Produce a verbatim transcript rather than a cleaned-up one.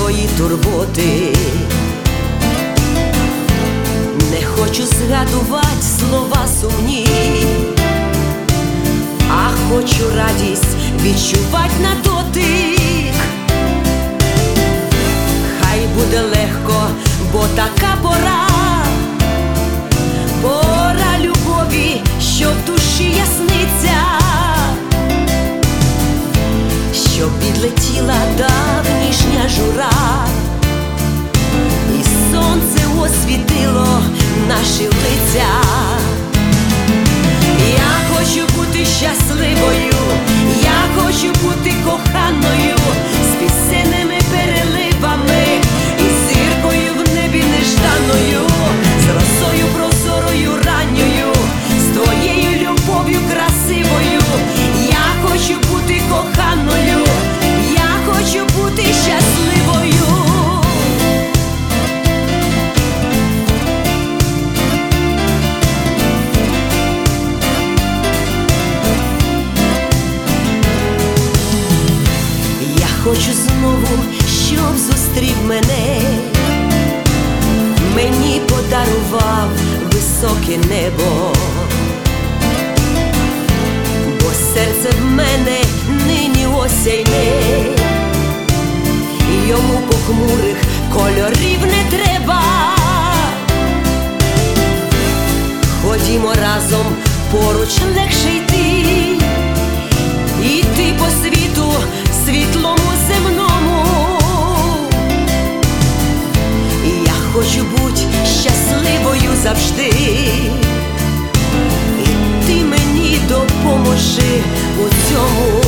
твої турботи. Не хочу згадувати слова сумні, а хочу радість відчувати на дотик. Хай буде легко, бо така пора, пора любові, що в душі ясниться, щоб відлетіла давнішня жура, і сонце освітило наші лиця. Я хочу бути щасливою, я хочу бути коханою, з пісенними переливами і зіркою в небі нежданою, з росою прозорою ранньою, з твоєю любов'ю красивою. Я хочу бути коханою, я хочу бути щасливою. Хочу знову, щоб зустрів мене, мені подарував високе небо, бо серце в мене нині осяйне, йому похмурих кольорів не треба. Ходімо разом, поруч легше йти, йти по світу світлому земному. Я хочу бути щасливою завжди, і ти мені допоможи у цьому.